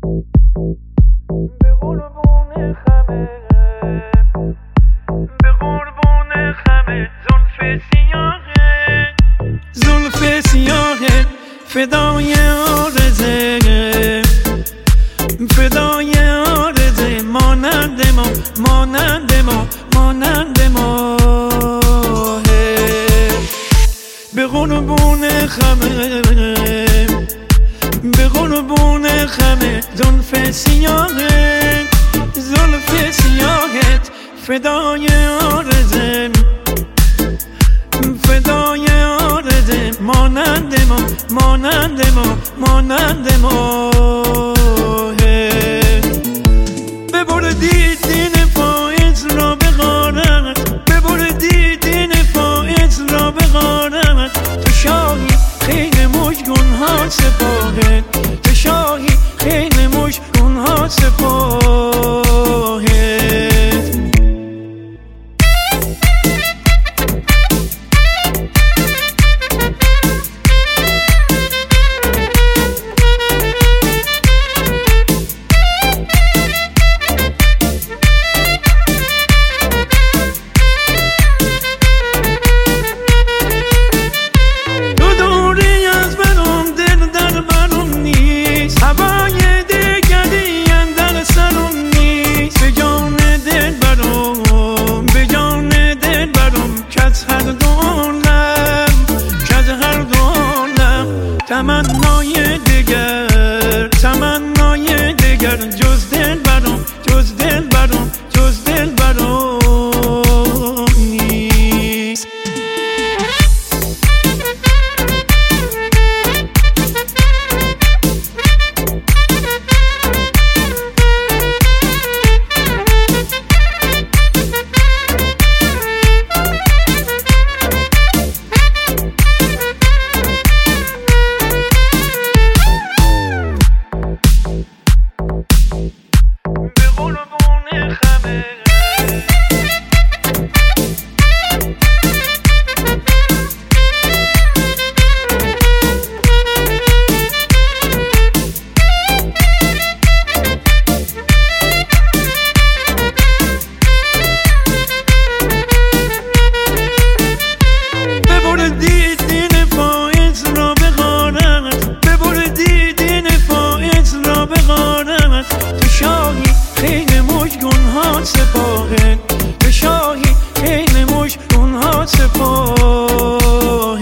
به قربون خمه زلف سیاهه زلف سیاهه فدای آرزه فدای آرزه مانند ما مانند ما مانند ما به قربون خمه به قربون خمه زلف سیاهه زلف سیاهت فدای آرزه فدای آرزه مانند ما مانند ما مانند ما ببردی دین فائز را به غارت ببردی دین فائز را به غارت تو شاهی خیلی مشگون ها سپاهت تو شاهی خیلی مشگون ها سپاهت تمنای دیگر تمنای دیگر جز دل برام جز دل برام جز دل برام نیست سپاهت به شاهی خیلی مشکون ها سپاهت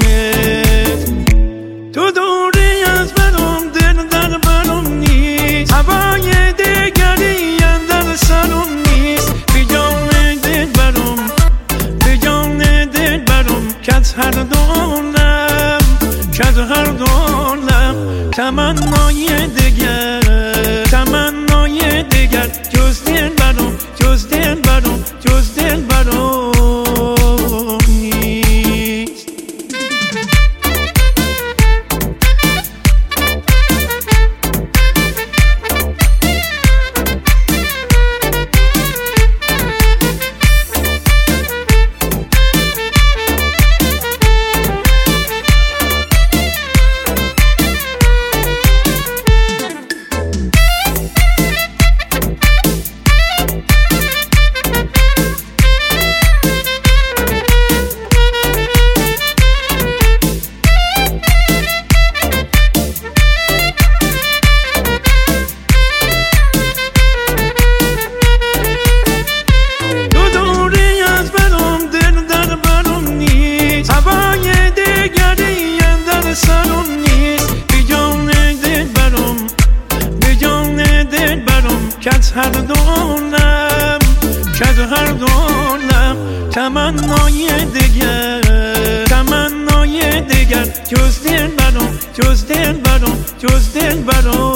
تو دوری از برام دل در برام نیست هوای دیگری اندر سرم نیست به جان دل برام به جان دل برام کز هر دولم کز هر دولم تمنای دیگر تمنای دیگر جز دل برام جز دل برام جز دل برام نیست کز هر دولم کز هر دولم تمنای دیگر تمنای دیگر جز دل برام جز دل برام جز دل برام